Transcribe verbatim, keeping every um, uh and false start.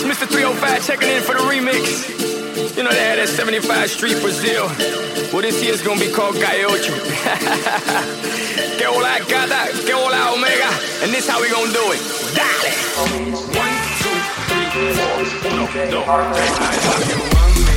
Mister three oh five checking in for the remix. You know they had that seventy-five Street Brazil. Well, this year's gonna be called Gaiocho. Que hola gata, que hola omega. And this how we gonna do it. Dale! One, two, three, four. Uno, dos, tres,